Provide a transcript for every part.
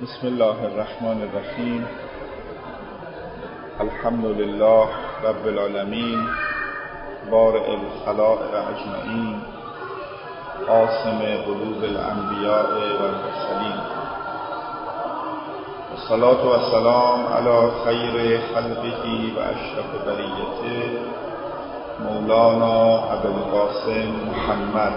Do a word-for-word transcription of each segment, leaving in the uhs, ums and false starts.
بسم الله الرحمن الرحیم. الحمد لله رب العالمین، بارئ الخلائق اجمعین، قاسم قلوب الانبیاء و المرسلین. الصلاة والسلام علی خیر خلقه و اشرف بریته مولانا ابوالقاسم محمد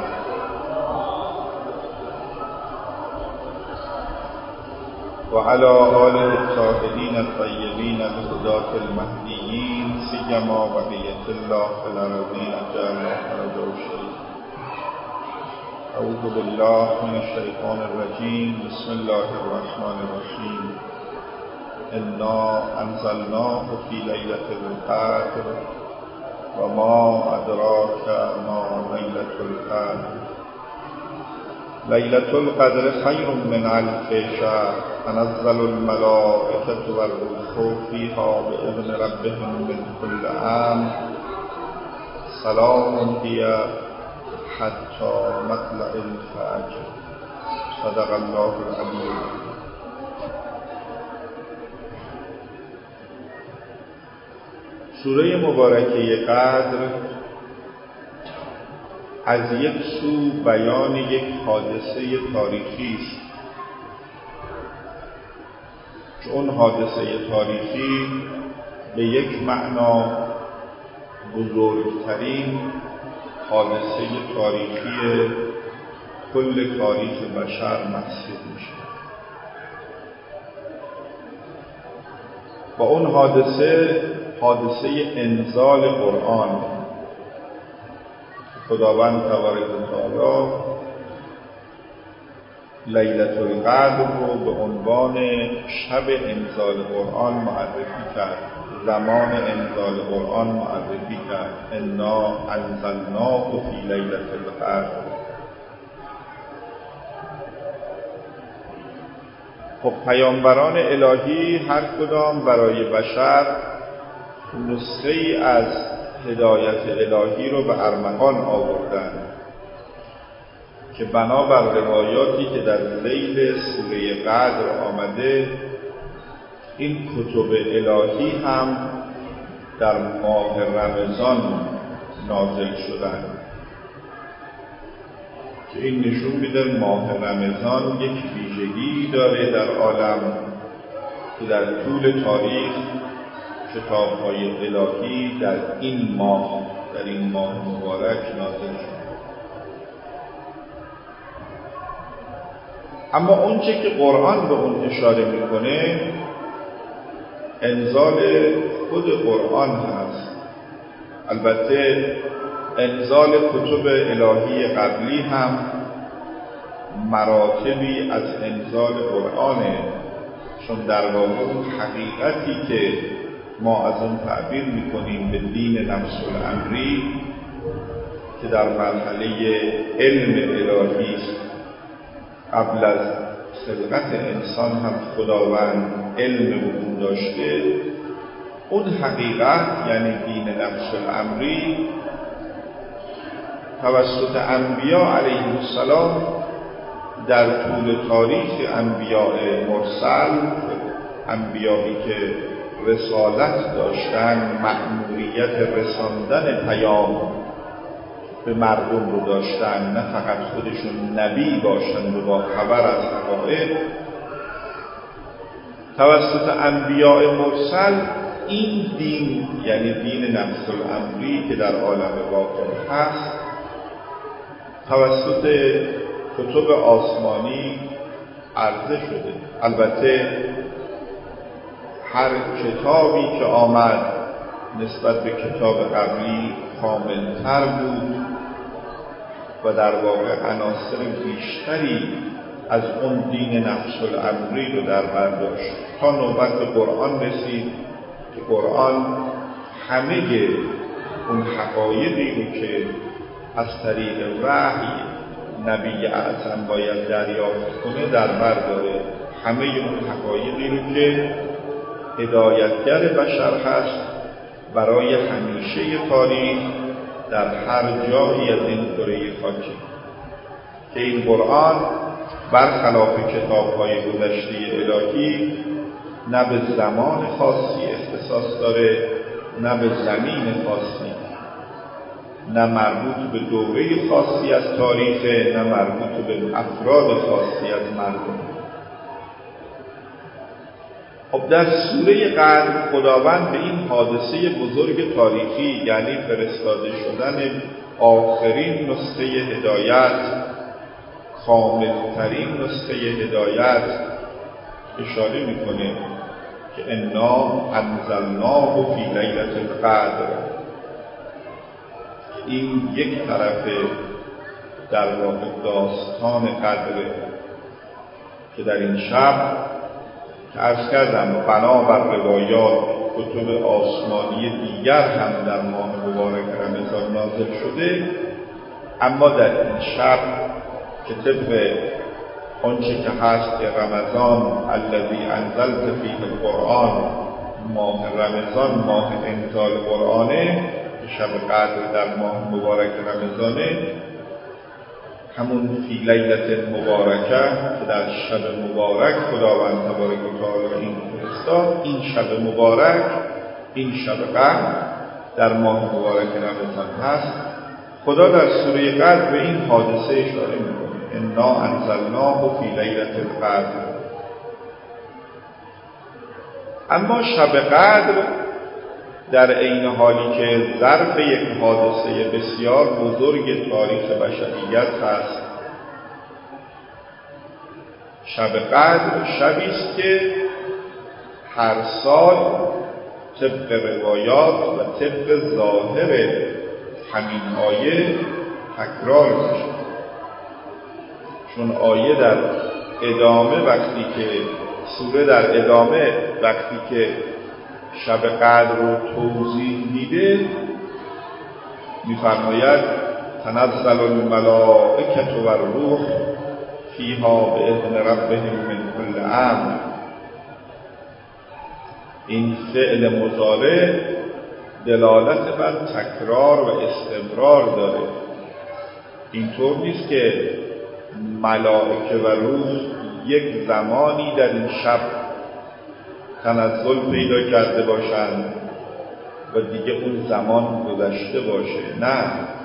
و علی آله الطاهرین الطیبین الهداة المهدیین، سیما بقیة الله فی الارضین اجل فرجه الشریف. اعوذ بالله من الشیطان الرجیم. بسم الله الرحمن الرحیم. انا انزلناه فی لیلة القدر و ما ادراک ما لیلة القدر. لیلة القدر خیر من الف شهر، تنزل الملائکة والروح فیها بإذن ربهم من كل امر، سلام هی حتی مطلع الفجر. صدق الله العلی. سوره مبارکه قدر از یک سو بیان یک حادثه تاریخی است که اون حادثه تاریخی به یک معنا بزرگترین حادثه تاریخی کل تاریخ بشر محسوب میشه. با اون حادثه حادثه انزال قرآن، خداوند تبارک و تعالی لیلة القدر رو به عنوان شب انزال قرآن معرفی کرد، زمان انزال قرآن معرفی کرد. انا انزلناه فی لیلة القدر. خب پیامبران الهی هر کدام برای بشر نسخه ای از هدایت الهی رو به ارمغان آوردن که بنابر روایاتی که در لیل سوره قدر آمده، این کتب الهی هم در ماه رمضان نازل شدن که این نشون میده ماه رمضان یک ویژگی داره در عالم که در طول تاریخ کتاب‌های الهی در این ماه در این ماه مبارک نازل شد. اما اونچه که قرآن به اون اشاره میکنه انزال خود قرآن هست. البته انزال کتب الهی قبلی هم مراتبی از انزال قرآنه، چون در واقع اون حقیقتی که ما از اون تعبیر میکنیم به دین نفس الامری که در مرحله علم الهی است، قبل از خلقت انسان هم خداوند علم به اون داشته. اون حقیقت یعنی دین نفس الامری توسط انبیاء علیهم السلام در طول تاریخ انبیاء مرسل، انبیایی که رسالت داشتن، مأموریت رساندن پیام به مردم رو داشتن، نه فقط خودشون نبی باشند و با خبر از حقایق. توسط انبیاء مرسل این دین یعنی دین نفس الامری که در عالم واقع هست توسط کتب آسمانی عرضه شده. البته هر کتابی که آمد نسبت به کتاب قبلی کاملتر بود و در واقع عناصر بیشتری از اون دین نفس الامری رو در بر داشت تا نوبت به قرآن رسید که قرآن همه اون حقایقی رو که از طریق وحی نبی اعظم باید دریافت کنه در بر داره. همه اون حقایقی رو که هدایتگر بشر هست برای همیشه تاریخ در هر جایی از این کره خاکی، که این قرآن برخلاف کتاب‌های گذشته الهی نه به زمان خاصی اختصاص داره، نه به زمین خاصی، نه مربوط به دوره خاصی از تاریخ، نه مربوط به افراد خاصی از مردم. خب در سوره قدر خداوند به این حادثه بزرگ تاریخی، یعنی فرستاده شدن آخرین نسخه هدایت، کاملترین نسخه هدایت، اشاره میکنه که انا انزلناه فی لیلة القدر. این یک طرف در واقع داستان قدره که در این شب که عرض کردم بنابر روایات کتب آسمانی دیگر هم در ماه مبارک رمضان نازل شده، اما در این شب که طبق آنچه که هست رمضان الذی انزلت فیه القرآن، ماه رمضان ماه انزال قرآنه، که شب قدر در ماه مبارک رمضانه، همون فی لیلة مبارکه که در شب مبارک خداوند تبارک و تعالی این فرستاد، این شب مبارک، این شب قدر در ماه مبارک رمضان هست. خدا در سوره قدر به این حادثه اشاره میکنه انا انزلناه فی لیلة القدر. اما شب قدر در عین حالی که ظرف یک حادثه بسیار بزرگ تاریخ بشریت هست، شب قدر شبی است که هر سال طبق روایات و طبق ظاهر همین آیه تکرار میشه. چون آیه در ادامه وقتی که سوره در ادامه وقتی که شب قدر رو توضیح میده میفرماید تنزل الملائکة و الروح فیها باذن ربهم من کل امر. این فعل مضارع دلالت بر تکرار و استمرار داره. اینطور نیست که ملائکه و روح یک زمانی در این شب تنزل پیدا کرده باشند و دیگه اون زمان گذشته باشه. نه،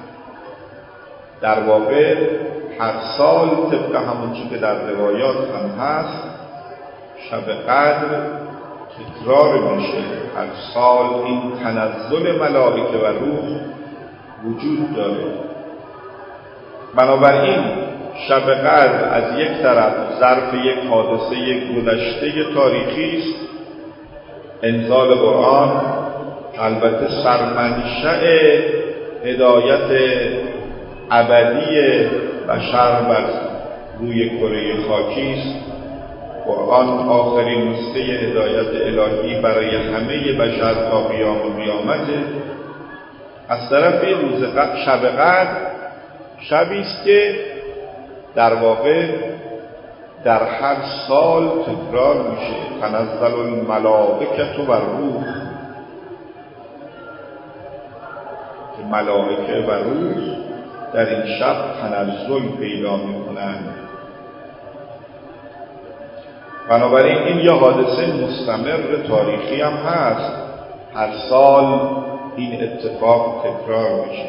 در واقع هر سال طبق همون چیزی که در روایات هم هست شب قدر تکرار میشه. هر سال این تنزل ملائکه و روح وجود داره. بنابراین شب قدر از یک طرف ظرف یک حادثه گذشته تاریخی است، انزال قرآن، البته سرمنشأ هدایت ابدی بشر بر روی کره خاکی است. قرآن آخرین نسخه هدایت الهی برای همه بشر تا قیام قیامته. از طرف روز شب قدر شبی است که در واقع در هر سال تکرار میشه. تنزل الملائکة و الروح، که ملائکه و روح در این شب تنزل پیدا میکنند. بنابراین این یه حادثه مستمر تاریخی هم هست. هر سال این اتفاق تکرار میشه.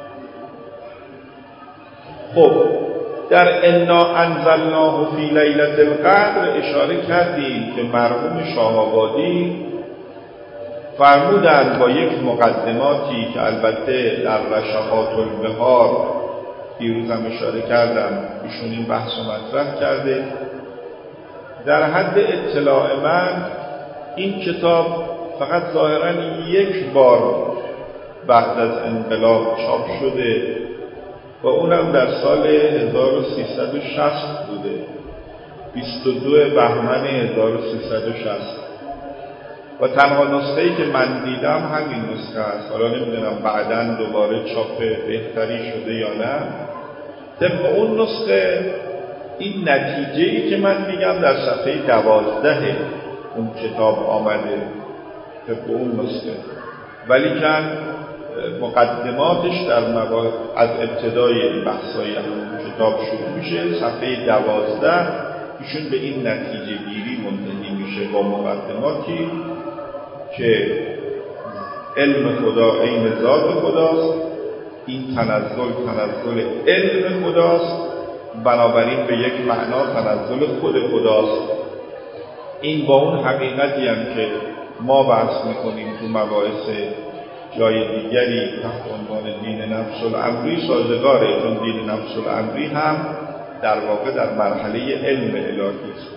خب در انا انزلناه فی لیلة القدر اشاره کردیم که مرحوم شاه‌آبادی فرمودند با یک مقدماتی که البته در رشحات البحار دیروز هم اشاره کردم ایشون این بحث رو مطرح کرده. در حد اطلاع من این کتاب فقط ظاهراً یک بار بعد از انقلاب چاپ شده و اونم در سال هزار و سیصد و شصت بوده، بیست و دو بهمن هزار و سیصد و شصت، و تنها نسخه‌ای که من دیدم همین نسخه است. حالا نمیدونم بعداً دوباره چاپ بهتری شده یا نه. طبق اون نسخه این نتیجه‌ای که من میگم در صفحه دوازده اون کتاب آمده طبق اون نسخه، ولی کن مقدماتش در مباحث از ابتدای بحث‌های کتاب شروع میشه. صفحه دوازده ایشون به این نتیجه گیری منتهی میشه با مقدماتی که علم خدا عین ذات خداست، این تنزل تنزل علم خداست، بنابراین به یک معنا تنزل خود خداست. این با اون حقیقتی هم که ما بحث میکنیم تو مباحث جای دیگری تحت عنوان دین نفس الامری سازگاره، چون دین نفس الامری هم در واقع در مرحله علم الهی است.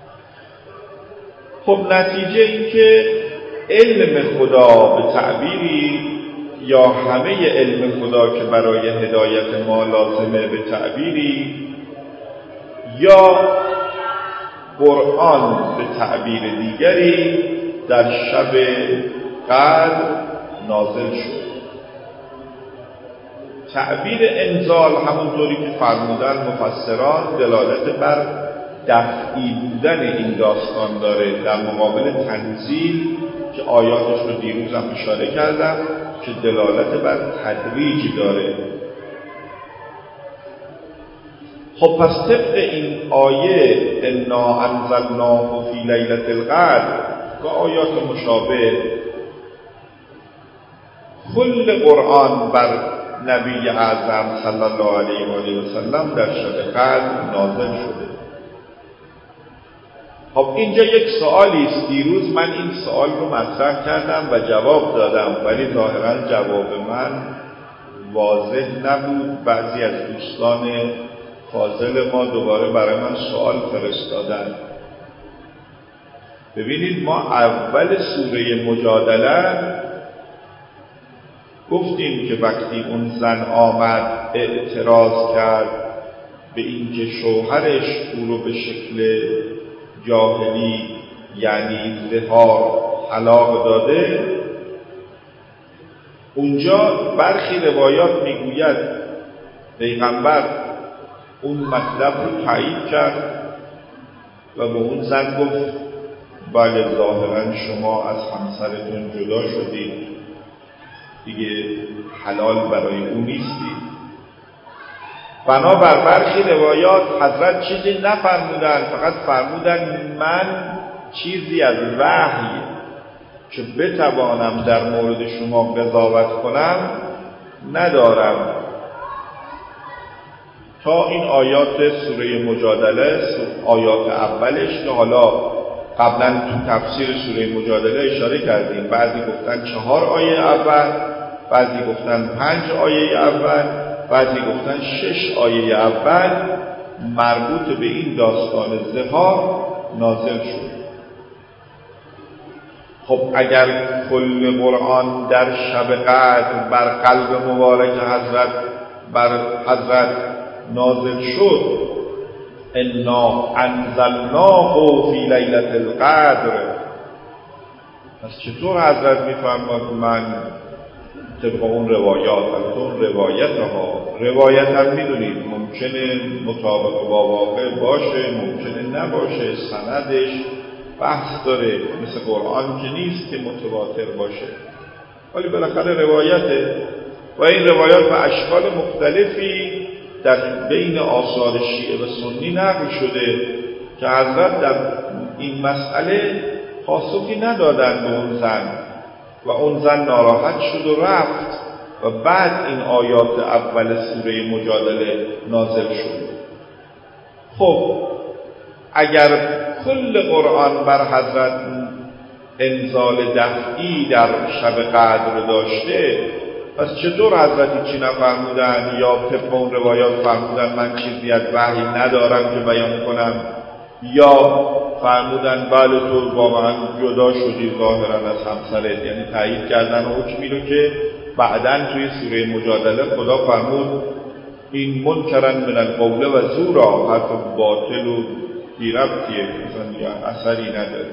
خب نتیجه این که علم خدا به تعبیری یا همه علم خدا که برای هدایت ما لازمه به تعبیری یا قرآن به تعبیر دیگری در شب قدر نازل شد. تعبیر انزال همونطوری که فرمودن مفسران دلالت بر دفعی بودن این داستان داره در مقابل تنزیل که آیاتش رو دیروز هم اشاره کردم که دلالت بر تدریج داره. خب پس طبق این آیه انا انزلناه فی لیلة القدر و آیات مشابه کل قرآن بر نبی اعظم صلی الله علیه و آله و سلم در شب قدر نازل شده. خب اینجا یک سوالی است. دیروز من این سوال رو مطرح کردم و جواب دادم، ولی ظاهرا جواب من واضح نبود. بعضی از دوستان فاضل ما دوباره برای من سوال فرستادن. ببینید ما اول سوره مجادله گفتیم که وقتی اون زن آمد اعتراض کرد به اینکه شوهرش او رو به شکل جاهلی یعنی زهار طلاق داده، اونجا برخی روایات میگوید پیغمبر اون مطلب رو تایید کرد و به اون زن گفت بله ظاهرا شما از همسرتون جدا شدید، دیگه حلال برای اون نیستید. بنابر برخی روایات حضرت چیزی نفرمودن، فقط فرمودن من چیزی از وحی که بتوانم در مورد شما قضاوت کنم ندارم. تا این آیات سوره مجادله، آیات اولش که حالا قبلا تو تفسیر سوره مجادله اشاره کردیم، بعضی گفتن چهار آیه اول، بعضی گفتن پنج آیه اول، بعضی گفتن شش آیه اول مربوط به این داستان زهار نازل شد. خب اگر کل قرآن در شب قدر بر قلب مبارک حضرت بر حضرت نازل شد، انا انزلناه فی لیلة القدر، پس چطور حضرت میفرماد من طبق اون روایات، البته اون روایت ها روایت هم میدونید ممکنه مطابق با واقع باشه، ممکنه نباشه، سندش بحث داره، مثل قرآن که نیست که متواتر باشه، ولی بالاخره روایته و این روایات به اشکال مختلفی در بین آثار شیعه و سنی نقل شده که حضرت در این مسئله پاسخی ندادن به اون زن و اون زن ناراحت شد و رفت و بعد این آیات اول سوره مجادله نازل شد. خب اگر کل قرآن بر حضرت انزال دفعی در شب قدر داشته، پس چطور حضرت چی نفرمودن یا طبق اون روایات فرمودن من چیزی از وحی ندارم که بیان کنم، یا فرمودن بله تو با من جدا شدی ظاهرا از همسرت، یعنی تایید کردن حکمی رو که بعداً توی سوره مجادله خدا فرمود این منکرن من القول و زورا، حرف باطل و بی‌ربطیه، مثلا اثری نداره.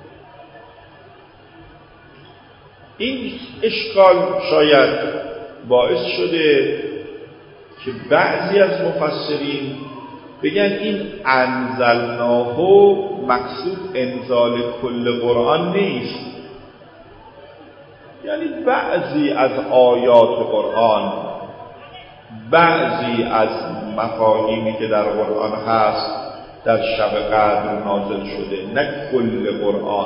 این اشکال شاید باعث شده که بعضی از مفسرین بگن این انزلناه مقصود انزال کل قرآن نیست، یعنی بعضی از آیات قرآن، بعضی از مفاهیمی که در قرآن هست در شب قدر نازل شده، نه کل قرآن.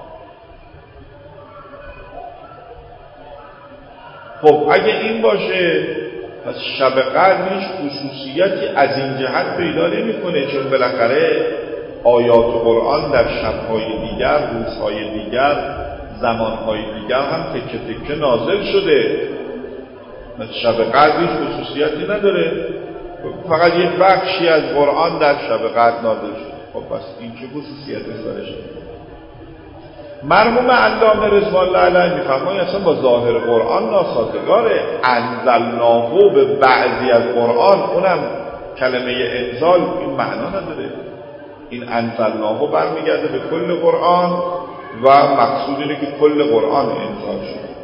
خب اگه این باشه پس شب قدر هیچ خصوصیتی از این جهت پیدا نمی‌کنه، چون بالاخره آیات قرآن در شب‌های دیگر، روزهای دیگر، زمانهای دیگر هم تکه تکه نازل شده. پس شب قدر هیچ خصوصیتی نداره، فقط یک بخشی از قرآن در شب قدر نازل شده. خب پس این چه خصوصیتی داره شده؟ مرحوم علامه رضوان الله علیه میفرماید اصلا با ظاهر قرآن ناسازگاره. انزلناه به بعضی از قرآن، اونم کلمه انزال این معنا نداره. این انزلناه برمیگرده به کل قرآن و مقصود اینه که کل قرآن انزال شده.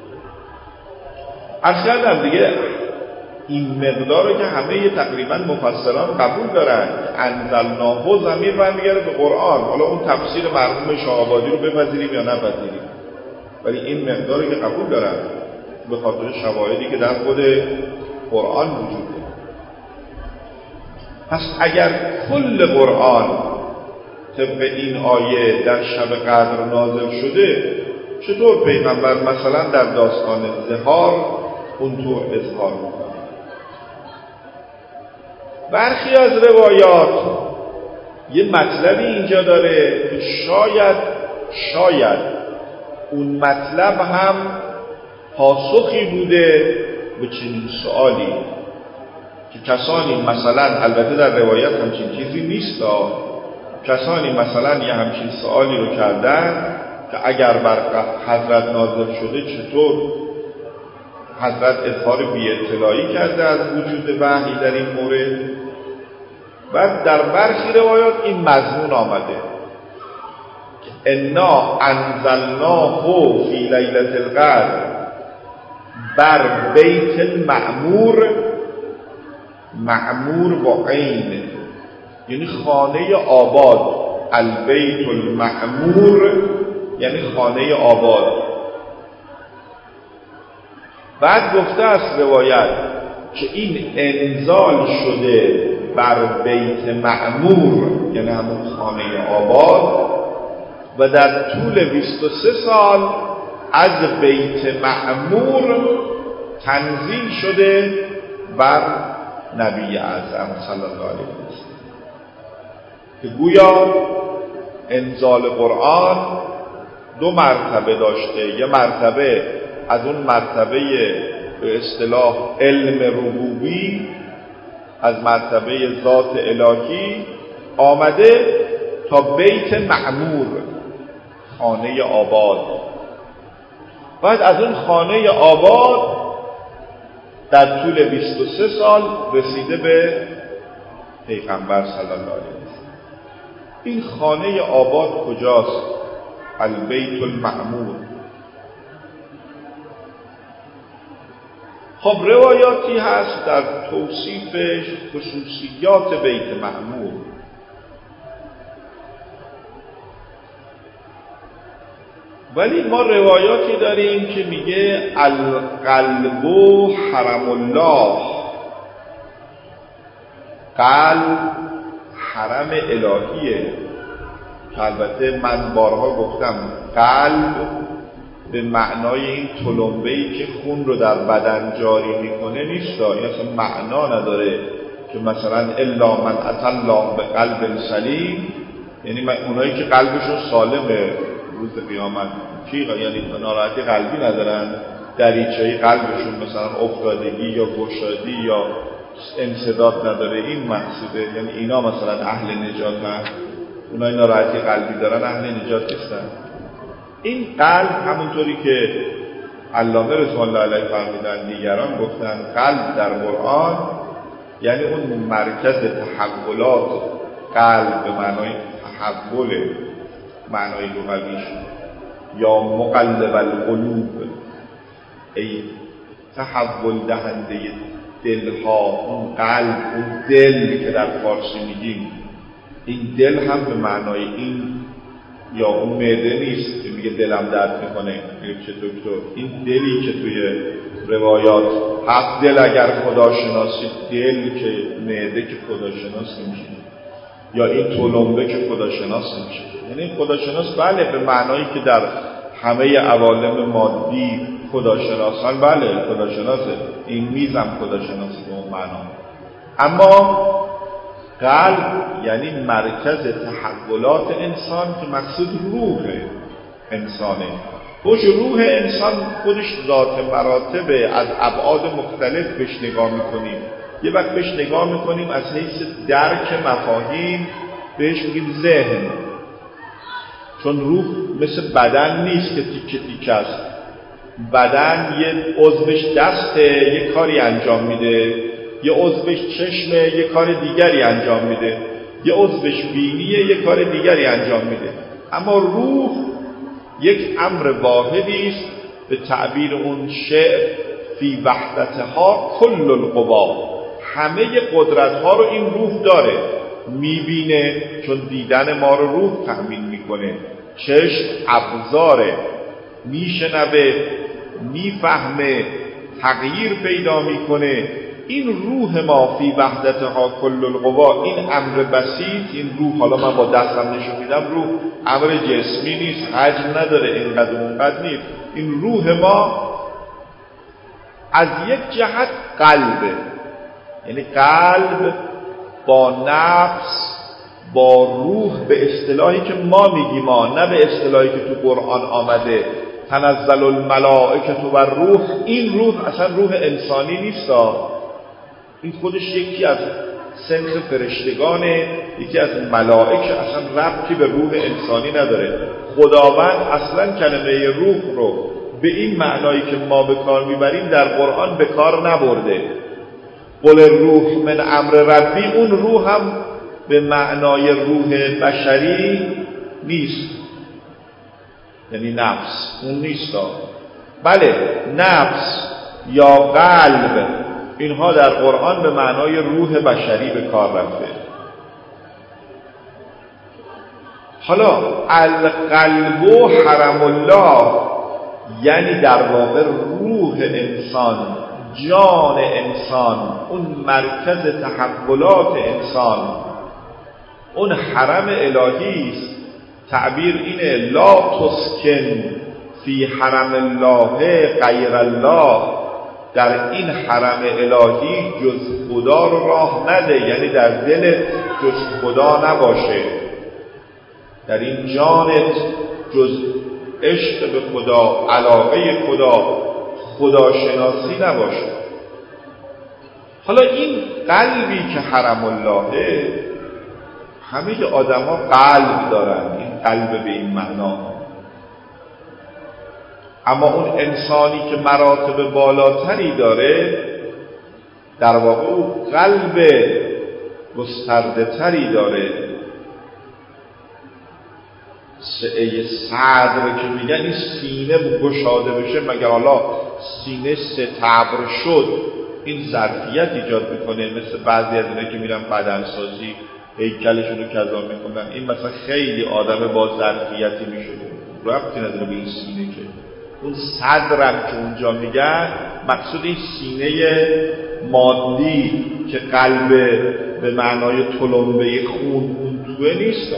عرض کردم دیگه این مقدار رو که همه تقریبا مفسران قبول دارن، انزلناه ضمیر برمیگرده به قرآن. حالا اون تفسیر مرحوم شاه‌آبادی رو بپذیریم یا نپذیریم، ولی این مقداری که قبول دارن به خاطر شواهدی که در خود قرآن وجود داره. پس اگر کل قرآن طبق این آیه در شب قدر نازل شده، چطور پیغمبر مثلا در داستان ظهار اونطور اظهار میکنه؟ برخی از روایات یه مطلبی اینجا داره که شاید شاید اون مطلب هم پاسخی بوده به چنین سوالی که کسانی مثلا، البته در روایت همچین چیزی نیست، کسانی مثلا یه همچین سوالی رو کردن که اگر بر حضرت نازل شده چطور حضرت اظهار بی اطلاعی کرده از وجود وحی در این مورد. بعد در برخی روایات این مضمون آمده که انا انزلناه فی لیلة القدر بر بیت المعمور، معمور با عین یعنی خانه آباد، البیت المعمور یعنی خانه آباد. بعد گفته است روایت که این انزال شده بر بیت معمور یعنی همون خانه آباد و در طول بیست و سه سال از بیت معمور تنزیل شده بر نبی اعظم صلی الله علیه وسلم، که گویا انزال قرآن دو مرتبه داشته. یه مرتبه از اون مرتبه به اصطلاح علم ربوبی، از مرتبه ذات الهی آمده تا بیت معمور، خانه آباد. بعد از اون خانه آباد در طول بیست و سه سال رسیده به پیغمبر صلی الله علیه وسلم. این خانه آباد کجاست؟ البیت المعمور. خب روایاتی هست در توصیف خصوصیات بیت معمور. ولی ما روایاتی داریم که میگه القلب حرم الله، قلب حرم الهیه. البته من بارها گفتم قلب به معنای این تلمبه‌ای که خون رو در بدن جاری میکنه نیست، این اصلا معنا نداره که مثلا الا من اتی الله به قلب سلیم، یعنی اونایی که قلبشون سالمه روز قیامت، چی یعنی ناراحتی قلبی ندارن، دریچه‌ای قلبشون مثلا افتادگی یا گشادی یا انسداد نداره، این مقصوده. یعنی اینا مثلا اهل نجات هست، اونایی ناراحتی قلبی دارن اهل نجات نیستن. این قلب همونطوری که علامه رضوان الله علیه فرمودن، دیگران گفتن قلب در قرآن یعنی اون مرکز تحولات قلب به معنای تحول، معنای لغویش، یا مقلب القلوب، ای تحول دهنده دلها. اون قلب، اون دل که در فارسی میگیم، این دل هم به معنای این یا اون معده نیست که میگه دلم درد میکنه، میگه چه دکتر این دلی که توی روایات هست، دل اگر خدا شناسی، دل که معده که خدا شناس نمیشه، یا این تلمبه که خدا شناس نمیشه. یعنی خدا شناس بله به معنایی که در همه عوالم مادی خدا شناسان، بله خدا شناسه، این میزم خدا شناسه به اون معنا. اما قلب یعنی مرکز تحولات انسان که مقصود روح انسانه. خوش روح انسان خودش ذات مراتبه، از ابعاد مختلف بهش نگاه میکنیم. یه وقت بهش نگاه میکنیم از حیث درک مفاهیم، بهش میگیم ذهن، چون روح مثل بدن نیست که تیکه تیکه است. بدن یه عضوش دسته یه کاری انجام میده، یه عضوش چشمه یه کار دیگری انجام میده، یه عضوش بینیه یه کار دیگری انجام میده. اما روح یک امر واحدی است، به تعبیر اون شعر فی وحدتها کل القوا، همه قدرت‌ها رو این روح داره. میبینه چون دیدن ما رو روح تأمین میکنه، چشم ابزاره، میشنوه، میفهمه، تغییر پیدا میکنه. این روح ما فی وحدتها کل القوا، این امر بسیط، این روح، حالا من با دستم نشون میدم، روح امر جسمی نیست، حجم نداره، اینقدر اونقدر نیست. این روح ما از یک جهت قلبه، یعنی قلب با نفس با روح، به اصطلاحی که ما میگیم، ما نه به اصطلاحی که تو قرآن آمده تنزل الملائکه و روح، این روح اصلا روح انسانی نیست، این خودش یکی از صنف فرشتگانه، یکی از ملائکه، اصلا ربطی به روح انسانی نداره. خداوند اصلا کلمه روح رو به این معنایی که ما به کار میبریم در قرآن به کار نبرده. قل روح من امر ربی، اون روح هم به معنای روح بشری نیست، یعنی نفس، اون نیست. بله نفس یا قلب، اینها در قرآن به معنای روح بشری به کار رفته. حالا القلب و حرم الله، یعنی در واقع روح انسان، جان انسان، اون مرکز تحولات انسان، اون حرم الهی است. تعبیر اینه لا تسکن فی حرم الله غیر الله، در این حرم الهی جز خدا رو راه نده، یعنی در دلت جز خدا نباشه، در این جانت جز عشق به خدا، علاقه خدا، خداشناسی نباشه. حالا این قلبی که حرم اللهه، همه آدم ها قلب دارن، این قلب به این معنا، اما اون انسانی که مراتب بالاتری داره، در واقع او قلب گسترده تری داره. سعه صدر که میگن این سینه گشاده بشه، مگر حالا سینه ستبر شد این ظرفیت ایجاد میکنه؟ مثل بعضی از اینا که میرن بدنسازی هیکلشون رو کذا میکنن، این مثلا خیلی آدم با ظرفیتی میشده، ربطی نداره به این سینه. که اون صدرم که اونجا میگن، مقصود این سینه مادی که قلب به معنای تلمبه خون اون توه نیست.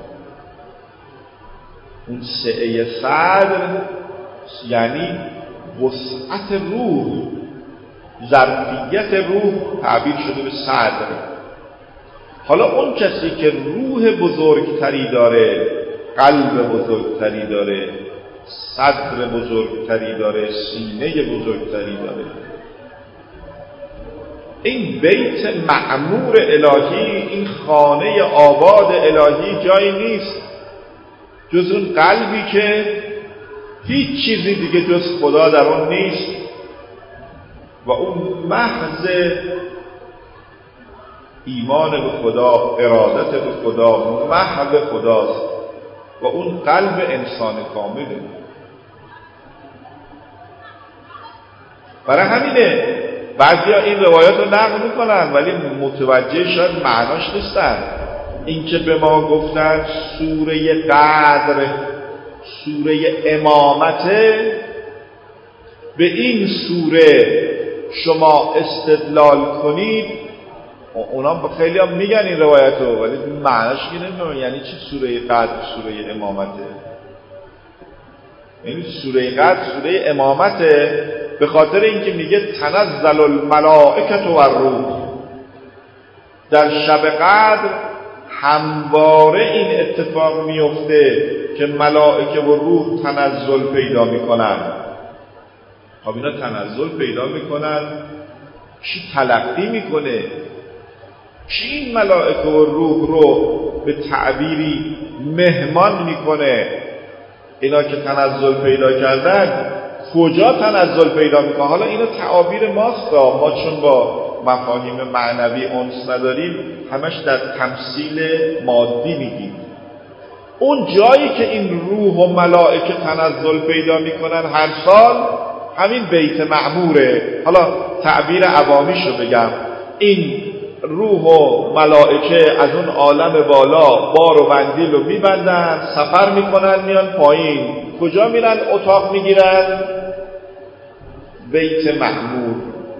اون سعه صدر یعنی وسعت روح، ظرفیت روح تعبیر شده به صدر. حالا اون کسی که روح بزرگتری داره، قلب بزرگتری داره، صدر بزرگتری داره، سینه بزرگتری داره، این بیت معمور الهی، این خانه آباد الهی جایی نیست جز اون قلبی که هیچ چیزی دیگه جز خدا در اون نیست و اون محض ایمان به خدا، ارادت به خدا، محو خداست و اون قلب انسان کامله. برای همینه بعضیا این روایات رو نقل میکنن ولی متوجه شاید معناش نیستن. این که به ما گفتن سوره قدر سوره امامته، به این سوره شما استدلال کنید. اونا خیلی هم میگن این روایتو، ولی معنیش که نمیدونم یعنی چی سوره قدر سوره امامته. یعنی سوره قدر سوره امامته به خاطر اینکه میگه تنزل الملائکه و الروح. در شب قدر همواره این اتفاق میفته که ملائکه و روح تنزل پیدا میکنن. خب اینا تنزل پیدا میکنن، چی تلقی میکنه؟ چی این ملائکه و روح رو به تعبیری مهمان میکنه؟ اینا که تنزل پیدا کردن کجا تنزل پیدا میکنه؟ حالا اینا تعابیر ماست، ما چون با مفاهیم معنوی انس نداریم همش در تمثیل مادی میگیم. اون جایی که این روح و ملائکه تنزل پیدا میکنن هر سال همین بیت معموره. حالا تعبیر عوامیشو بگم، این روح و ملائکه از اون عالم بالا بار و بندیل رو میبندن، سفر میکنن، میان پایین. کجا میرن؟ اتاق میگیرن بیت معمور.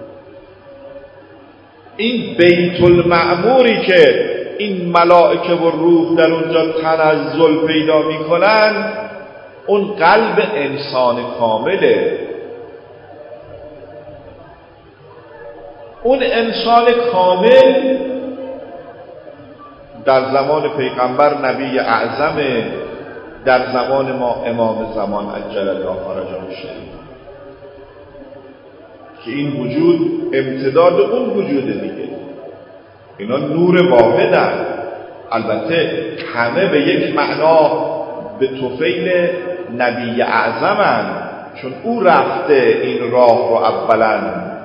این بیت المعموری که این ملائکه و روح در اونجا تنزل پیدا میکنن، اون قلب انسان کامله. اون انسان کامل در زمان پیغمبر نبی اعظم، در زمان ما امام زمان عجل الله فرجه الشریف، که این وجود امتداد اون وجوده دیگه. اینا نور واحدن، البته همه به یک معنا به طفیل نبی اعظمن، چون او رفته این راه رو اولاً،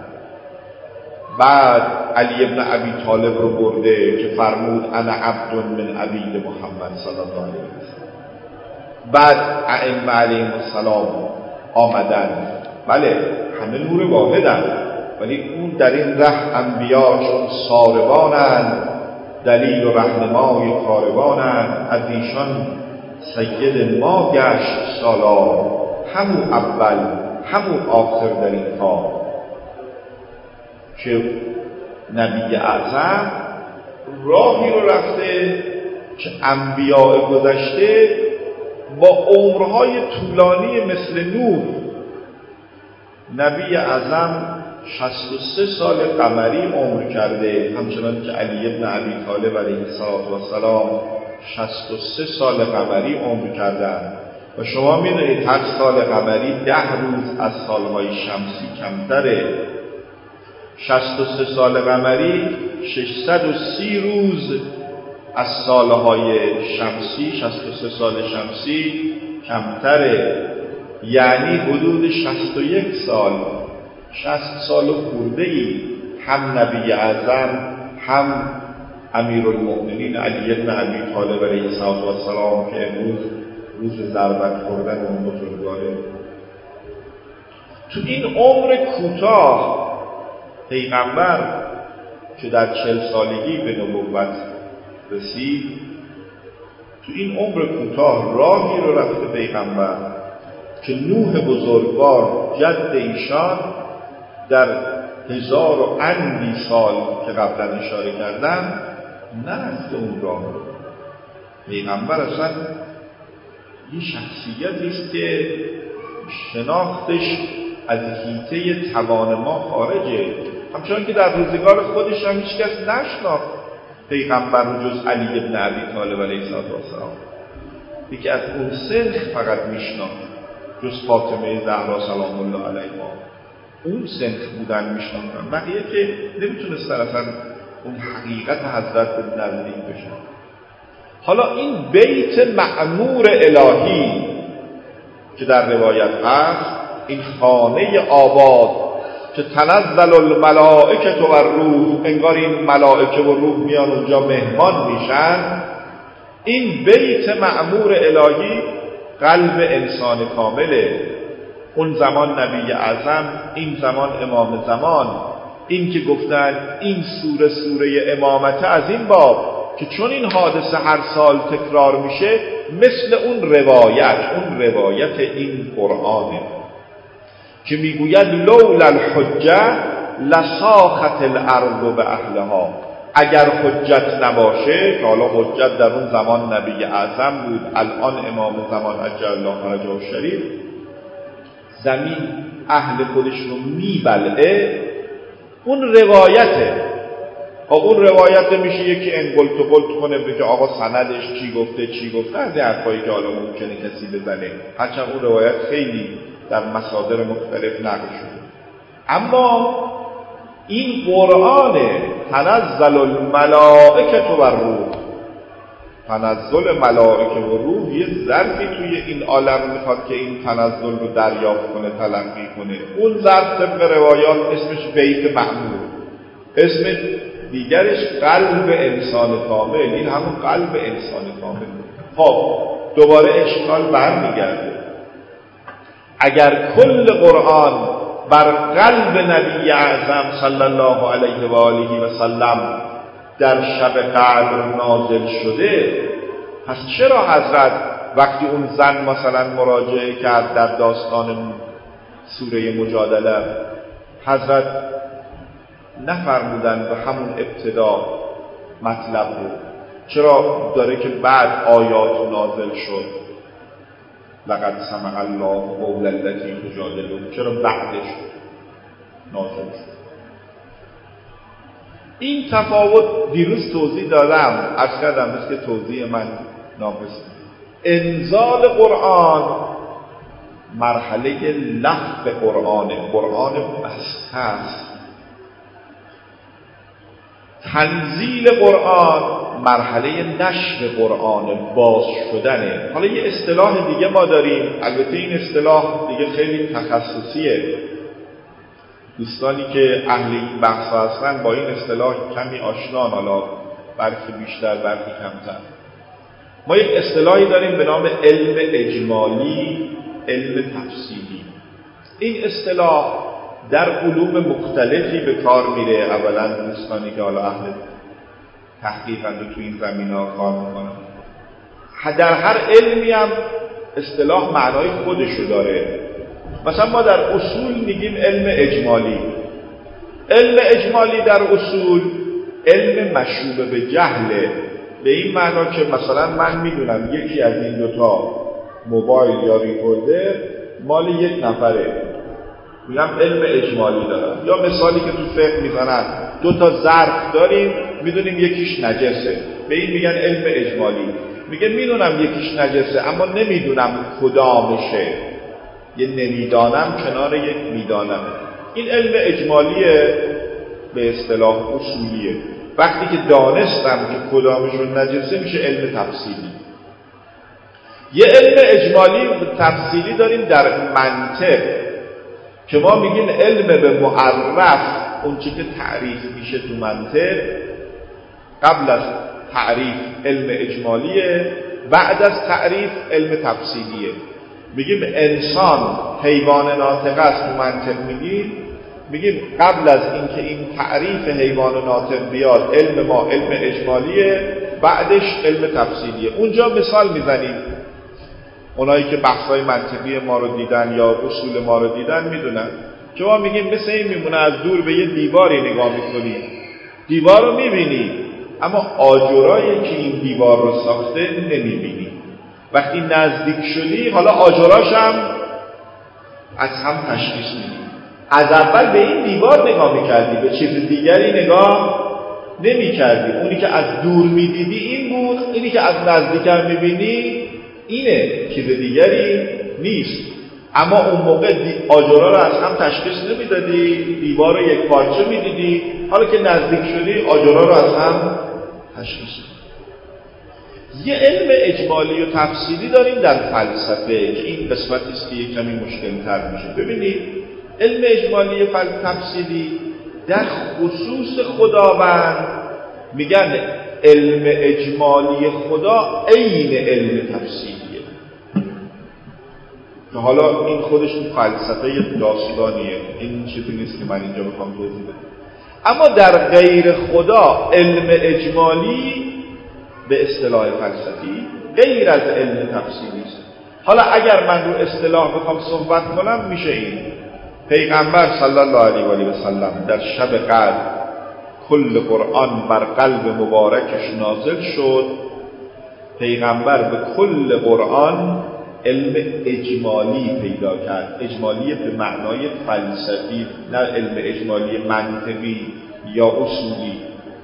بعد علی ابن ابی طالب رو برده که فرمود انا عبد من عبید محمد صلی الله علیه وسلم. بعد ائمه علیهم السلام آمدن. بله همه نور واحدن، ولی اون در این ره انبیا چون ساربانند، دلیل و رهنمای کاروانند. از ایشان سید ما گشت سالار، همون اول همون آخر در این کار. که نبی اعظم راهی رو رفته که انبیاء گذشته با عمرهای طولانی مثل نوح، نبی اعظم شصت و سه سال قمری عمر کرده، همچنان که علی ابن ابی طالب علیه السلام شصت و سه سال قمری عمر کردند. و شما میدونید هر سال قمری ده روز از سالهای شمسی کمتره. شصت و سه سال قمری ششصد و سی روز از سالهای شمسی، شصت و سه سال شمسی کمتره، یعنی حدود شصت و یک سال، شصت سال و خورده‌ای هم نبی اعظم هم امیرالمؤمنین علی بن ابی طالب علیه السلام که امروز روز ضربت خوردن اون بزرگواره، تو این عمر کوتاه پیغمبر که در چهل سالگی به نبوت رسید، تو این عمر کوتاه راهی رو رفته پیغمبر که نوح بزرگوار جد ایشان در هزار و اندی سال که قبلا اشاره کردم نرفته اون راه رو. پیغمبر اصلا یه شخصیتی است که شناختش از حیطه توان ما خارجه، همچنان که در روزگار خودش هم هیچ کس نشناخت پیغمبر رو جز علی ابن ابی طالب علیه السلام. یکی از اون سنخ فقط میشناخت جز فاطمه زهرا سلام الله علیها، اون سنخ بودن میشناختن، بقیه که نمیتونستن اصلا اون حقیقت حضرت رو نزدیک بشن. حالا این بیت معمور الهی که در روایت هست، این خانه آباد که تنزل الملائکه و الروح، انگار این ملائکه و روح میان اونجا مهمان میشن، این بیت معمور الهی قلب انسان کامله. اون زمان نبی اعظم، این زمان امام زمان. این که گفتن این سوره سوره امامته از این باب که چون این حادثه هر سال تکرار میشه مثل اون روایت اون روایت این قرآنه که میگوید لولا الحجه لساخت الارض به اهلها. اگر حجت نباشه، که حالا حجت در اون زمان نبی اعظم بود، الان امام زمان عجل الله فرجه الشریف، زمین اهل خودش رو میبلعه. اون روایته. خب اون روایت میشه یکی انقلت و قلت کنه بگه آقا سندش چی گفته چی گفته، از این حرفایی که حالا ممکنه کسی بزنه، هرچند اون روایت خیلی در مصادر مختلف نقل شده. اما این قرآن تنزل الملائکه و الروح، تنزل ملائکه و روح یه ظرفی توی این عالم میخواد که این تنزل رو دریافت کنه، تلقی کنه. اون ظرف طبق روایات اسمش بیت معمور، اسم دیگرش قلب انسان کامل. این همون قلب انسان کامل. خب دوباره اشکال برمیگرده، اگر کل قرآن بر قلب نبی اعظم صلی الله علیه و آله و سلم در شب قدر نازل شده، پس چرا حضرت وقتی اون زن مثلا مراجعه کرد در داستان سوره مجادله، حضرت نفرمودن به همون ابتدا مطلب رو؟ چرا داره که بعد آیات نازل شد لقد سمع الله قول التي تجادلك، چرا بعدش نازل شد؟ این تفاوت دیروز توضیح دادم، عرض کردم مثل که توضیح من ناقص. انزال قرآن مرحله لفظ قرآنه، قرآن بسته است. تنزیل قرآن مرحله نشر قرآن، باز شدنه. حالا یه اصطلاح دیگه ما داریم، البته این اصطلاح دیگه خیلی تخصصیه، دوستانی که اهل این بحث هستن با این اصطلاح کمی آشنان، حالا برخی بیشتر برخی کمتر. ما یک اصطلاحی داریم به نام علم اجمالی، علم تفصیلی. این اصطلاح در علوم مختلفی به کار میره. اولا دوستانی که حالا اهل تحقیقند و تو این زمین ها کار میکنن، در هر علمی هم اصطلاح معنای خودشو داره. مثلا ما در اصول میگیم علم اجمالی. علم اجمالی در اصول علم مشوبه به جهله، به این معنا که مثلا من میدونم یکی از این دوتا موبایل یا ریکوردر مال یک نفره، میگم علم اجمالی دارم. یا مثالی که تو فقه میزنن، دو تا ظرف داریم میدونیم یکیش نجسه، به این میگن علم اجمالی. میگه میدونم یکیش نجسه اما نمیدونم کدامشه، یه نمیدانم کنار یک میدانم. این علم اجمالیه، به اصطلاح اصولیه. وقتی که دانستم که کدامشون نجسه میشه علم تفصیلی. یه علم اجمالی تفصیلی داریم در منطق که ما میگیم علم به معرف، اون چی که تعریف میشه تو منطق. قبل از تعریف علم اجمالیه، بعد از تعریف علم تفصیلیه. میگیم انسان حیوان ناطق است تو منطق، میگیم میگیم قبل از اینکه این تعریف حیوان ناطق بیاد علم ما علم اجمالیه، بعدش علم تفصیلیه. اونجا مثال میزنیم، اونایی که بحث‌های منطقی ما رو دیدن یا اصول ما رو دیدن میدونن که ما میگیم مثل این میمونه از دور به یه دیواری نگاه میکنی، دیوار رو میبینی اما آجرایی که این دیوار رو ساخته نمیبینی. وقتی نزدیک شدی حالا آجراش هم از هم تشخیص میدی. از اول به این دیوار نگاه میکردی، به چیز دیگری نگاه نمیکردی. اونی که از دور میدیدی این بود، اینی که از نزدیک هم میبینی اینه، چیز دیگری نیست. اما اون موقع آجرها رو از هم تشخیص نمیدادی، دیوار رو یک پارچه میدیدی. حالا که نزدیک شدی آجرها رو از هم تشخیص میدی. یه علم اجمالی و تفصیلی داریم در فلسفه که این قسمتی است که یک کمی مشکل تر میشه. ببینید علم اجمالی و تفصیلی در خصوص خداوند میگن علم اجمالی خدا عین علم تفصیلیه، که حالا این خودش تو فلسفه داستانیه، این چیزی نیست که من اینجا بخوام توضیح بدم. اما در غیر خدا علم اجمالی به اصطلاح فلسفی غیر از علم تفصیلی است. حالا اگر من رو اصطلاح بخوام صحبت کنم میشه این: پیغمبر صلی الله علیه و آله و سلم در شب قدر کل قرآن بر قلب مبارکش نازل شد. پیغمبر به کل قرآن علم اجمالی پیدا کرد. اجمالی به معنای فلسفی، نه علم اجمالی منطقی یا اصولی.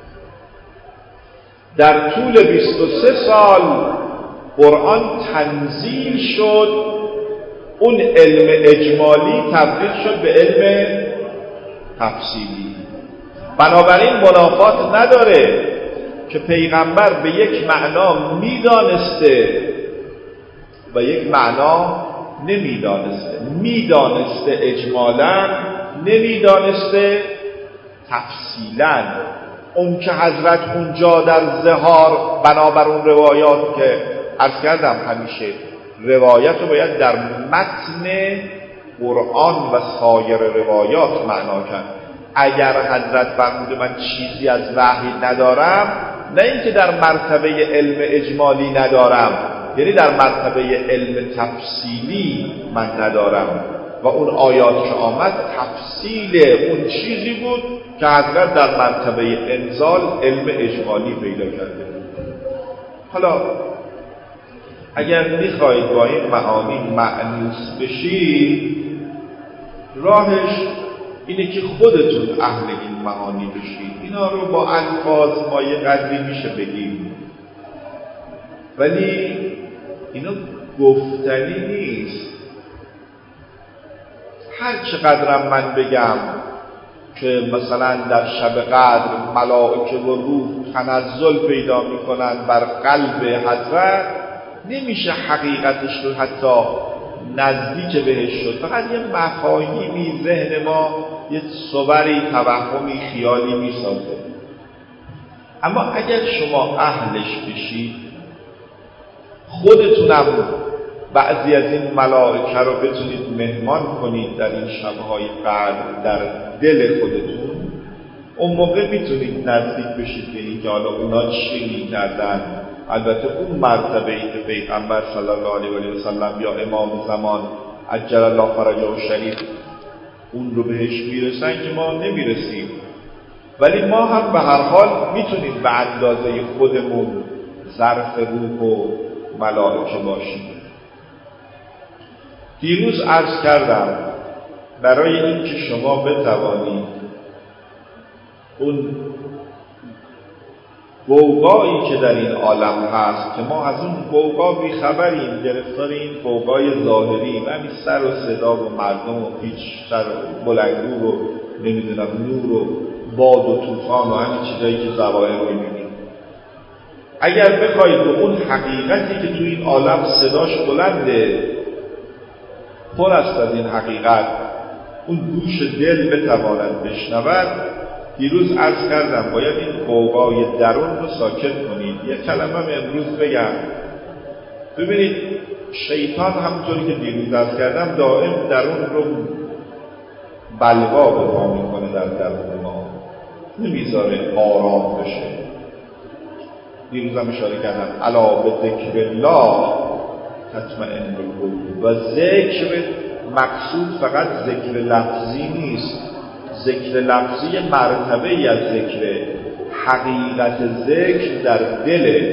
در طول بیست و سه سال قرآن تنزیل شد، اون علم اجمالی تبدیل شد به علم تفصیلی. بنابراین منافات نداره که پیغمبر به یک معنا میدانسته و یک معنا نمیدانسته، میدانسته اجمالاً، نمیدانسته تفصیلاً. اون که حضرت اونجا در ظهار بنابر اون روایات که عرض کردم همیشه روایت رو باید در متن قرآن و سایر روایات معنا کرد. اگر حضرت فرموده من چیزی از وحی ندارم، نه اینکه در مرتبه علم اجمالی ندارم، یعنی در مرتبه علم تفصیلی من ندارم. و اون آیات که آمد تفصیل اون چیزی بود که حضرت در مرتبه انزال علم اجمالی پیدا کرده. حالا اگر میخواید با این معانی مأنوس بشید، راهش اینه که خودتون اهل این معانی بشید. اینا رو با الفاظ ما یه قدری میشه بگیم، ولی اینا گفتنی نیست. هر چقدرم من بگم که مثلا در شب قدر ملائکه و روح تنزل پیدا میکنن بر قلب حضرت، نمیشه حقیقتش رو حتی نزدیک بهش شد. فقط یه مفاهیمی ذهن ما یه صوری، توهمی، خیالی میسازه. اما اگر شما اهلش بشید، خودتونم بعضی از این ملائکه رو بتونید مهمان کنید در این شبهای قدر در دل خودتون، اون موقع میتونید نزدیک بشید به این که حالا اونا چی می‌کردن. البته اون مرتبه‌ای که پیغمبر صلی الله علیه و آله و سلم یا امام زمان عجل الله فرجه الشریف اون رو بهش میرسن که ما نمیرسیم، ولی ما هم به هر حال میتونیم به اندازه خودمون ظرف روح و ملائکه باشیم. دیروز عرض کردم برای این که شما بتوانید اون غوغایی که در این عالم هست، که ما از اون غوغا بیخبریم، گرفتار این غوغای ظاهری و همین سر و صدا و مردم و پیچ سر و بلندگو و نمیدونم نور و باد و طوفان و همین چیزایی که ظواهر میبینیم، اگر بخواید به اون حقیقتی که تو این عالم صداش بلنده، پر است از این حقیقت، اون گوش دل بتواند بشنود، دیروز عرض کردم باید این غوغای درون رو ساکت کنید. یک کلمه هم امروز بگم. ببینید شیطان همونطوری که دیروز عرض کردم دائم درون رو بلوا به پا میکنه، در درون ما نمیذاره آرام بشه. دیروز هم اشاره کردم الا به ذکر الله تطمئن القلوب. و ذکر مقصود فقط ذکر لفظی نیست. ذکر لفظی مرتبه ای از ذکر، حقیقت ذکر در دل،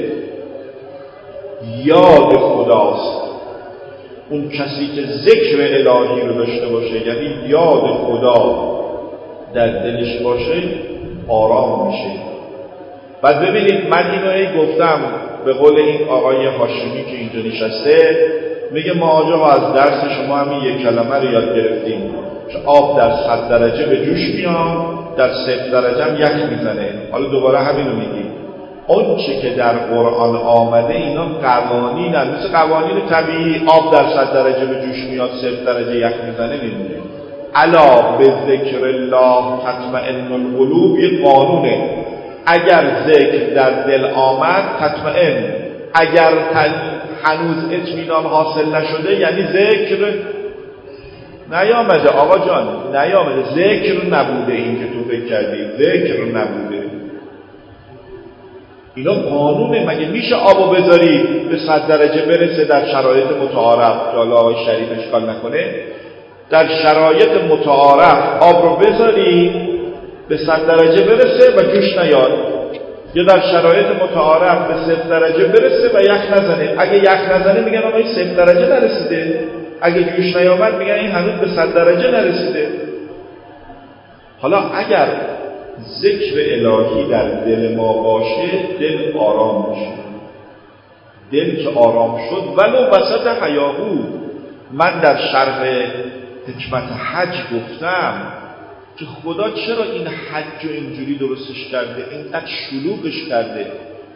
یاد خداست. اون کسی که ذکر الهی رو داشته باشه، یعنی یاد خدا در دلش باشه، آرام میشه. بعد ببینید من اینو ای گفتم به قول این آقای هاشمی که اینجا نشسته، میگه ما آقا از درس شما همین یک کلمه رو یاد گرفتیم که آب در صد درجه به جوش میاد، در صفر درجه هم یک میزنه. حالا دوباره همینو میگیم. اون چه که در قرآن آمده اینا قوانین هست، مثل قوانین طبیعی. آب در صد درجه به جوش میاد، صفر درجه یک میزنه، میمونه. الا به ذکر الله تطمئن القلوب یه قانونه. اگر ذکر در دل آمد تطمئن، اگر هنوز اطمینان حاصل نشده یعنی ذکر نیامده. آقا جان نیامده، ذکر نبوده. این که تو فکر کردی ذکر نبوده. اینا قانونه. مگه میشه آبو بذاری به صد درجه برسه در شرایط متعارف که الله آقای شریف اشکال نکنه، در شرایط متعارف آب رو بذاری به صد درجه برسه و جوش نیاد، یا در شرایط متعارف به صفر درجه برسه و یخ نزنه؟ اگه یخ نزنه میگن آقا این صفر درجه نرسیده، اگه جوش نیامد میگن این هنوز به صد درجه نرسیده. حالا اگر ذکر الهی در دل ما باشه دل آرام میشه. دل که آرام شد ولو وسط هیاهو. من در شرح حکمت حج گفتم که خدا چرا این حج رو اینجوری درستش کرده، اینقدر شلوغش کرده.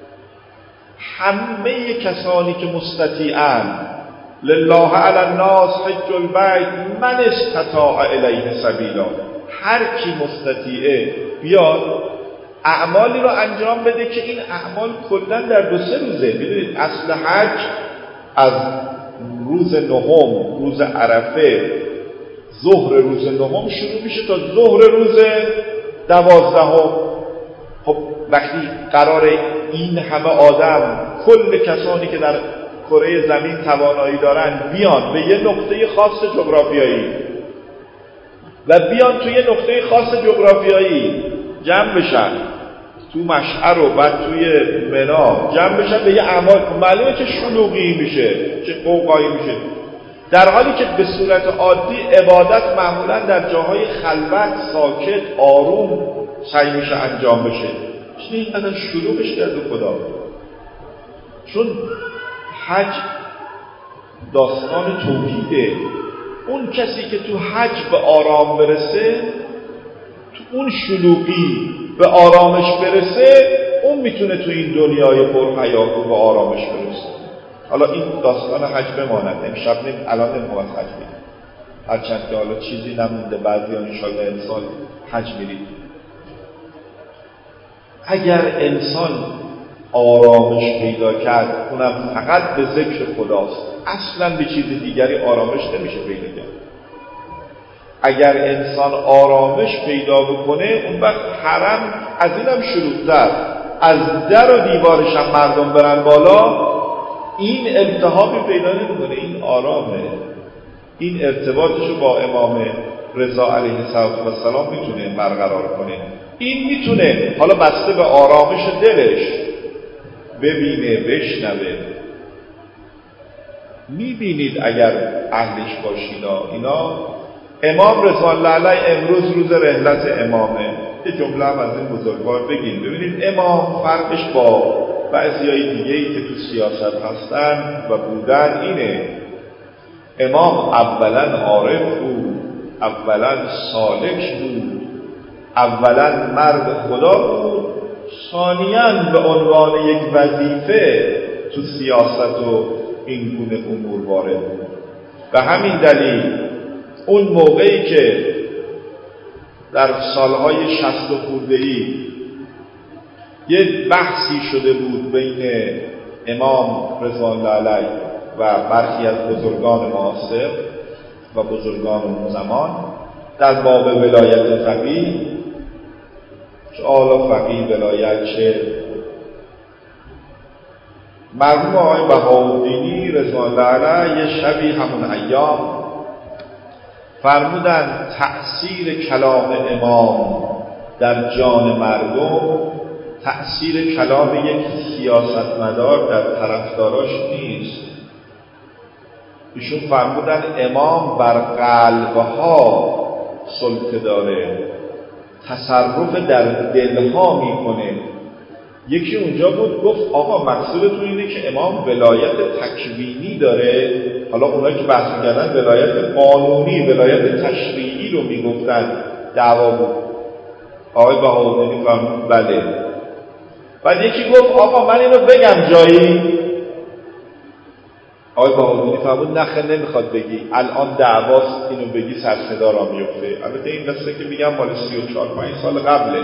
همه کسانی که مستطیعن، لله علی الناس حج البیت من استطاع الیه سبیلا، هر کی مستطیعه بیاد اعمالی رو انجام بده که این اعمال کلا در دو سه روزه. میدونید اصل حج از روز نهم، روز عرفه، ظهر روز نهم شروع میشه تا ظهر روز دوازدهم. خب وقتی قرار این همه آدم، کل کسانی که در کره زمین توانایی دارن بیان به یه نقطه خاص جغرافیایی و بیان توی یه نقطه خاص جغرافیایی جمع بشن، تو مشعر و بعد توی منا جمع بشن به یه اعمال، معلومه که شلوغی میشه، چه قوقایی میشه، در حالی که به صورت عادی عبادت معمولا در جاهای خلوت، ساکت، آروم سعی میشه انجام بشه. چون اینقدر شلوغش کرده خدا؟ چون حج داستان توحیده. اون کسی که تو حج به آرام برسه، تو اون شلوغی به آرامش برسه، اون میتونه تو این دنیای پر حیات به آرامش برسه. حالا این داستان حج بماند، امشب نیم الان نمیخواد حج بریم، هرچند که حالا چیزی نمونده، بعضی ها انشالله انسان حج میرید. اگر انسان آرامش پیدا کرد، اونم فقط به ذکر خداست، اصلا به چیز دیگری آرامش نمیشه پیدا کرد. اگر انسان آرامش پیدا بکنه، اون وقت حرم از اینم شلوغ‌تر، از در و دیوارش هم مردم برن بالا، این التهابی پیدا نمی‌کنه، این آرامه. این ارتباطش رو با امام رضا علیه السلام میتونه برقرار کنه. این میتونه حالا بسته به آرامش دلش ببینه، بشنوه. میبینید اگر اهلش باشینا، اینا امام رضوان الله علیه امروز روز رحلت امامه، یه جمله هم از این بزرگوار بگیم. ببینید امام فرقش با بعضیای دیگه‌ای که تو سیاست هستن و بودن اینه: امام اولا عارف بود، اولا سالک بود، اولا مرد خدا بود، ثانیاً به عنوان یک وظیفه تو سیاست و این گونه امور وارد بود. به همین دلیل اون موقعی که در سالهای شصت خورده‌ای یک بحثی شده بود بین امام رضوان الله علیه و برخی از بزرگان معاصر و بزرگان اون زمان در باب ولایت فقیه، چه آلا فقیه ولایت، چه مرحوم آقای بهاءالدینی رضوان الله علیه یه شبی همون ایام فرمودن تأثیر کلام امام در جان مردم تأثیر کلام یک سیاستمدار در طرفداراش نیست. ایشون فرمودن امام بر قلبها سلطه داره، تصرف در دلها میکنه. یکی اونجا بود گفت آقا مقصودتون اینه که امام ولایت تکوینی داره؟ حالا اونایی که بحث می‌کردن ولایت قانونی، ولایت تشریعی رو میگفتن، دعوا بود. آقای بهاءالدینی فرمود بله. بعد یکی گفت آقا من اینو بگم جایی؟ آقای بهاءالدینی فرمود نخه نمیخواد بگی، الان دعواست، اینو بگی سر صدا را میفته. البته این قصه که میگم مال سی و چهار پنج سال قبله.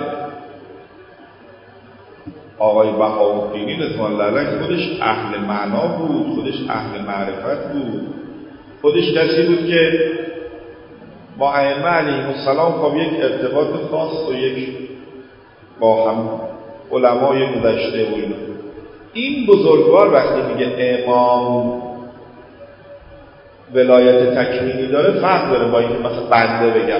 آقای بهاءالدینی رضوان الله علیه خودش اهل معنا بود، خودش اهل معرفت بود، خودش کسی بود که با ائمه علیهم السلام خب یک ارتباط خاص و یک با هم علمای گذشته و اینا. این بزرگوار وقتی میگه امام ولایت تکوینی داره فرق داره با اینکه مثلا بنده بگم.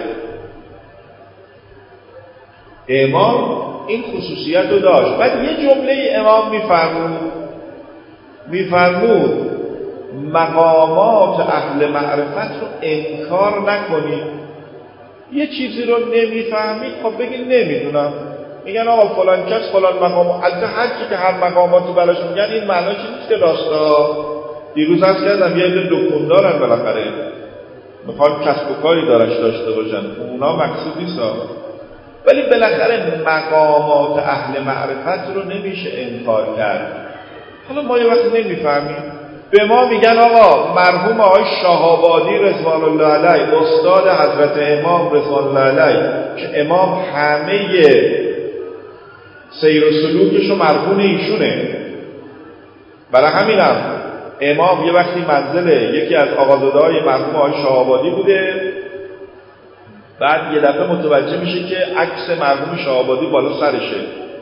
امام این خصوصیت رو داشت. بعد یه جمله امام میفرمود میفرمود مقامات اهل معرفت رو انکار نکنید. یه چیزی رو نمیفهمید خب بگید نمیدونم. میگن آقا فلان کس فلان مقام، البته هر کی که هر مقاماتی براش میگن این معنی چی نیست که راستا. دیروز عرض کردم یه عده دکون دارن بالاخره میخوان کسب و کاری دارش داشته باشن، اونا مقصود نیست، ولی بالاخره مقامات اهل معرفت رو نمیشه انکار کرد. حالا ما یه وقت نمیفهمیم، به ما میگن آقا مرحوم آقای شاه‌آبادی رضوان الله علیه استاد حضرت امام رضوان الله علیه که امام همه سیر و سلوکش و مرهون ایشونه. برای همینم امام یه وقتی منزل یکی از آقازاده‌های مرحوم آقای شاه‌آبادی بوده، بعد یه دفعه متوجه میشه که عکس مرحوم شاه‌آبادی بالا سرشه،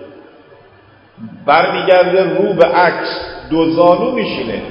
برمیگرده رو به عکس دو زانو میشینه.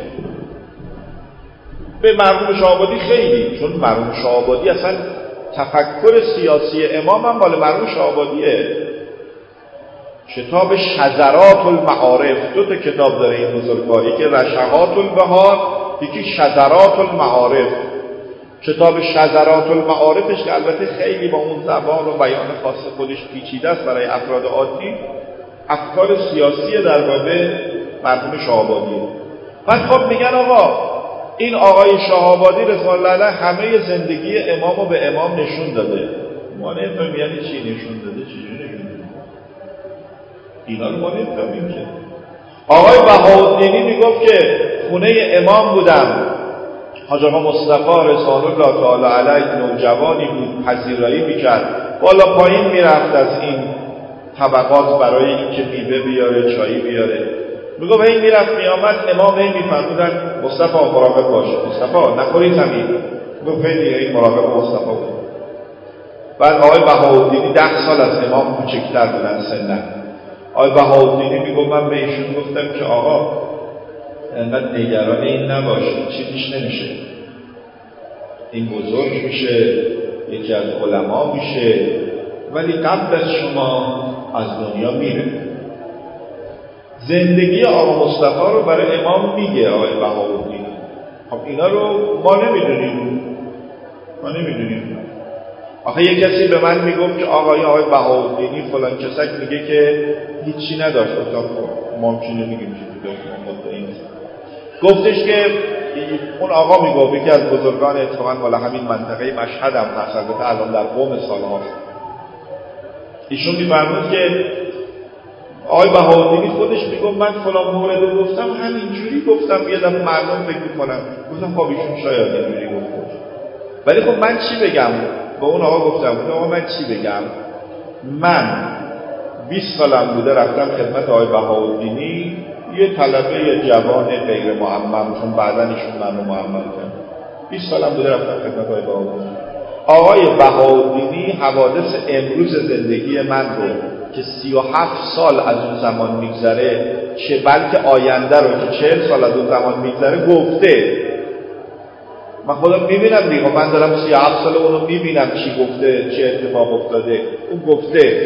به مرحوم شاه‌آبادی خیلی، چون مرحوم شاه‌آبادی اصلا تفکر سیاسی امام هم مال مرحوم شاه‌آبادیه. کتاب شذرات المعارف، دو تا کتاب داره این بزرگوار، یکی رشحات البهار، یکی شذرات المعارف. کتاب شذرات المعارفش که البته خیلی با اون زبان و بیان خاص خودش پیچیده است برای افراد عادی، افکار سیاسی در باب مرحوم شاه‌آبادیه. بعد خب میگن آقا این آقای شاه‌آبادی رضوان الله علیه همه زندگی امامو به امام نشون داده. ما نمی‌فهمیم یعنی چی نشون داده، چجوری نشون داده؟ اینا رو ما نمی‌فهمیم که. آقای بهاءالدینی میگفت که خونه امام بودم، حاج آقا مصطفی رضوان الله تعالی علیه نوجوانی بود، پذیرایی میکرد، بالا پایین میرفت از این طبقات برای اینکه میوه بیاره چایی بیاره. میگفت این میرفت میامد، امام این میفرمودن مصطفی مراقب باشه، مصطفی نخوری زمین. میگفت خیلی این مراقب مصطفی بود. بعد آقای بهاءالدینی ده سال از امام کوچکتر بودن سنن. آقای بهاءالدینی میگفت من به ایشون گفتم که آقا انقدر نگران این نباشید، چیزیش نمیشه، این بزرگ میشه، یکی از علما میشه، ولی قبل از شما از دنیا میره. زندگی آقا مصطفی رو برای امام میگه آقای بهاءالدین. خب اینا رو ما نمیدونیم، ما نمیدونیم. آخه یک کسی به من میگفت که آقای آقای بهاءالدینی فلان کسک میگه که هیچی نداشت. گفتم خب ما چی نمیگیم چی داشت، ما مطمئن نیستیم. گفتش که اون آقا میگفت یکی از بزرگان اتفاقا مال همین منطقه مشهد هم هست، البته الان در قم سالهاست. ایشون میفرمود که آقای بهاءالدینی خودش میگفت من فلان مورد رو گفتم همینجوری گفتم، یه دفعه مردم فکر میکنم. گفتم خب ایشون شاید اینجوری گفت، ولی خب من چی بگم؟ با اون آقا گفتم آقا من چی بگم؟ من بیست سالم بوده رفتم خدمت آقای بهاءالدینی، یه طلبه یه جوان غیر معمم، چون بعدن ایشون منو معمم کرد. بیست سالم بوده رفتم خدمت آقای بهاءالدینی. آقای بهاءالدینی حوادث امروز زندگی من رو که سی و هفت سال از اون زمان میگذره، چه بلکه آینده رو که چهل سال از اون زمان میگذره گفته. من خودم میبینم دیگه، من دارم سی و هفت سال اونو میبینم چی گفته، چه اتفاق افتاده، اون گفته.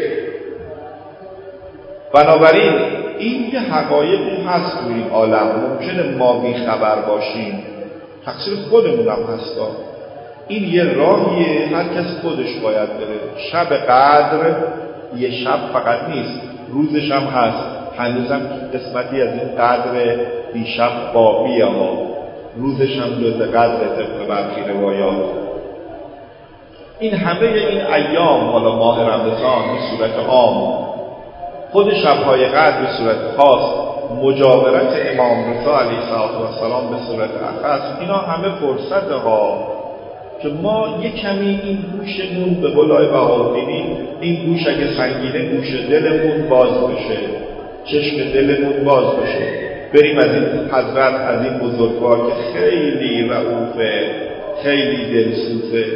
بنابراین این یه حقایقی هست توی این عالم، ممکنه ما بی خبر باشیم، تقصیر خودمون هم هستا. این یه راهیه، هر کس خودش باید بره. شب قدر یه شب فقط نیست، روزش هم هست. هنوزم قسمتی از این قدر دیشب باقیه ها، روزش هم جز قدر طبق برخی روایات. این همه این ایام، حالا ماه رمضان به صورت عام، خود شب‌های قدر به صورت خاص، مجاورت امام رضا علیه السلام به صورت اخص، اینا همه فرصت ها که ما یک کمی این گوشمون به قول بهاءالدینی، این گوش اگه سنگینه گوش دلمون باز بشه، چشم دلمون باز بشه، بریم از این حضرت، از این بزرگوار که خیلی رئوفه، خیلی دلسوزه،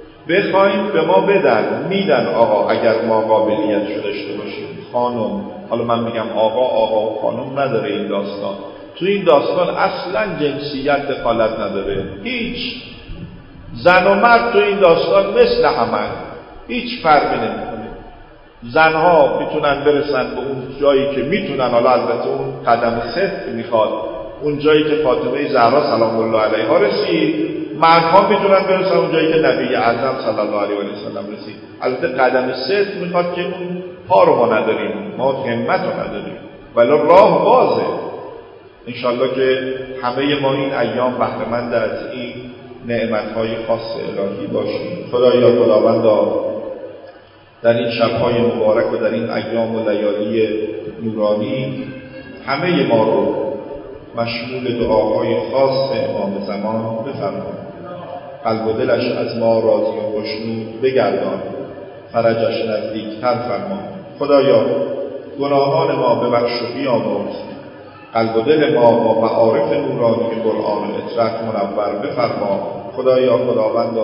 بخوایم به ما بدن. میدن آقا اگر ما قابلیت شو داشته باشیم. خانم حالا من میگم آقا آقا و خانم نداره این داستان. تو این داستان اصلا جنسیت دخالت نداره، هیچ. زن و مرد تو این داستان مثل همه، هیچ فرقی نمیکنه. زنها میتونن برسن به اون جایی که میتونن، حالا البته اون قدم صدق میخواد، اون جایی که فاطمه زهرا سلام الله علیها رسید. مردها میتونن برسن اون جایی که نبی اعظم صلی الله علیه و سلم رسید. البته قدم صدق میخواد که اون پا رو ما نداریم، ما همت رو نداریم، ولی راه بازه. انشالله که همه ما این ایام بهره‌مند از این نعمت‌های خاص الهی باشیم. خدایا خداوندا در این شب‌های مبارک و در این ایام و لیالی نورانی همه ما رو مشمول دعاهای خاص امام زمان بفرما. قلب و دلش از ما راضی و خوشنود بگردان، فرجش نزدیکتر فرما. خدایا گناهان ما ببخش و بیامرز، قلب و دل ما با معارف نورانی قرآن و اطرت منور بفرما. خدایا خداوندا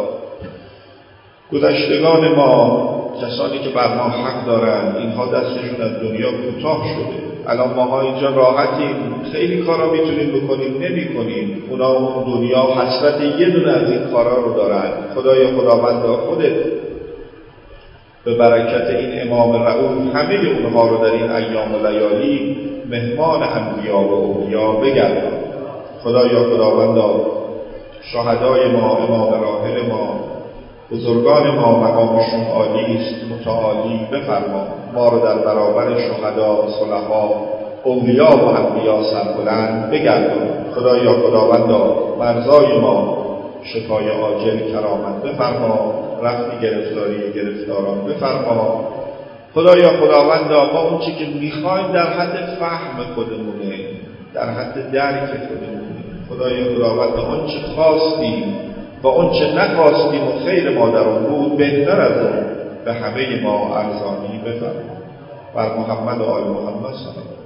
گذشتگان ما، کسانی که بر ما حق دارند، اینها دستشون از دنیا کوتاه شده. الان ماها اینجا راحتیم، خیلی کارا میتونیم بکنیم نمی‌کنیم. اونا اون دنیا حسرت یه دونه از این کارا رو دارن. خدایا خداوندا خودت به برکت این امام رؤوف همه اونها رو در این ایام و لیالی مهمان انبیا و اولیا بگردان. خدایا خداوندا شهدای ما، امام راحل ما، بزرگان ما مقامشون عالی است، متعالی بفرما. ما رو در برابر شهدا، صلحا، اولیا و انبیا سربلند بگردان. خدایا خداوندا مرزای ما شفای عاجل کرامت بفرما، رفع گرفتاری گرفتاران بفرما. خدایا خداوندا ما اون چی که میخوایم در حد فهم خودمونه، در حد درک خودمونه. خدایا خداوندا اون چه خواستیم و اون چه نخواستیم و خیر ما در اون بود، بهتر از اون به همه ما ارزانی بفرما. بر محمد و آل محمد صلی الله